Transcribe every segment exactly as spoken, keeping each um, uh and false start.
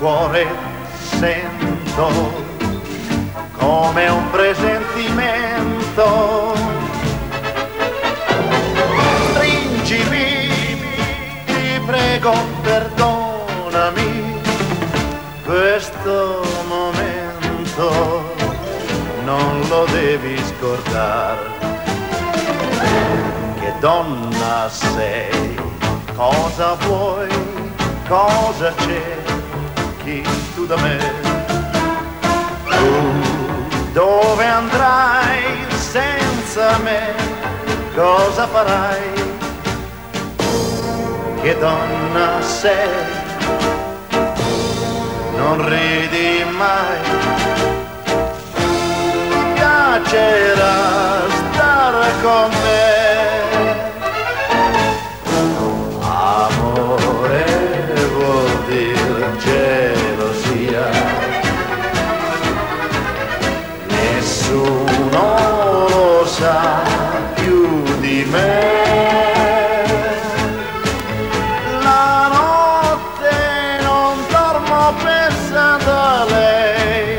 cuore sento come un presentimento. Stringimi, ti prego, perdonami, questo momento non lo devi scordare. Che donna sei, cosa vuoi, cosa cerchi tu da me? Tu dove andrai senza me, cosa farai? Che donna sei, non ridi mai, ti piacerà stare con me. Amore vuol dire gelosia, nessuno lo sa più di me. La notte non dormo pensando a lei,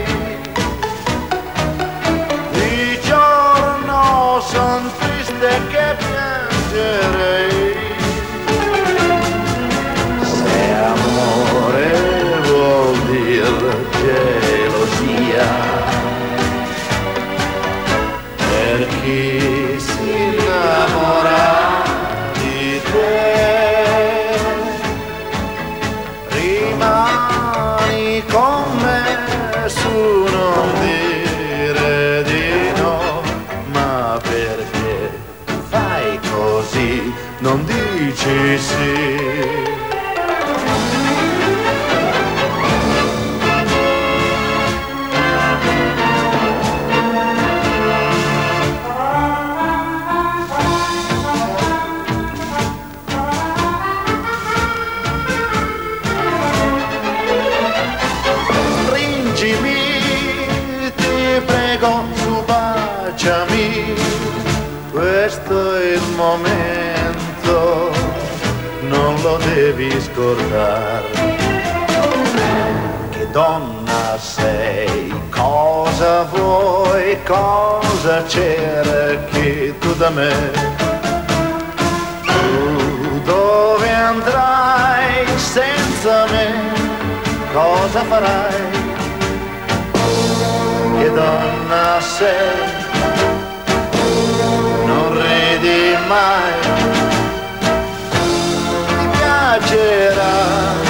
di giorno son triste che piangerei. Gelosia per chi si innamora di te, rimani con me su, non dire di no, ma perché fai così, non dici sì. Ti prego, su, baciami, questo è il momento, non lo devi scordare. Che donna sei, cosa vuoi, cosa cerchi tu da me? Tu dove andrai senza me, cosa farai? Che donna sei, non ridi mai, ti piacerà